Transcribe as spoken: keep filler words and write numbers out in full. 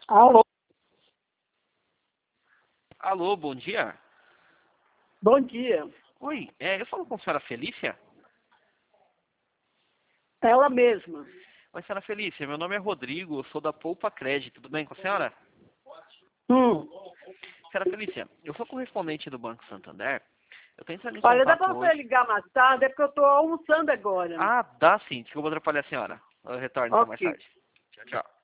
Alô, Alô, bom dia. bom dia. Oi, é, eu falo com a senhora Felícia? Ela mesma. Oi, senhora Felícia, meu nome é Rodrigo, eu sou da Poupa Crédito, tudo bem com a senhora? Hum. Senhora Felícia, eu sou correspondente do Banco Santander, eu tô entrando em Olha, dá contato pra você hoje... ligar mais tarde, é porque eu tô almoçando agora. Ah, dá sim, desculpa atrapalhar a senhora. Eu retorno então mais Ok. tarde. Tchau, tchau.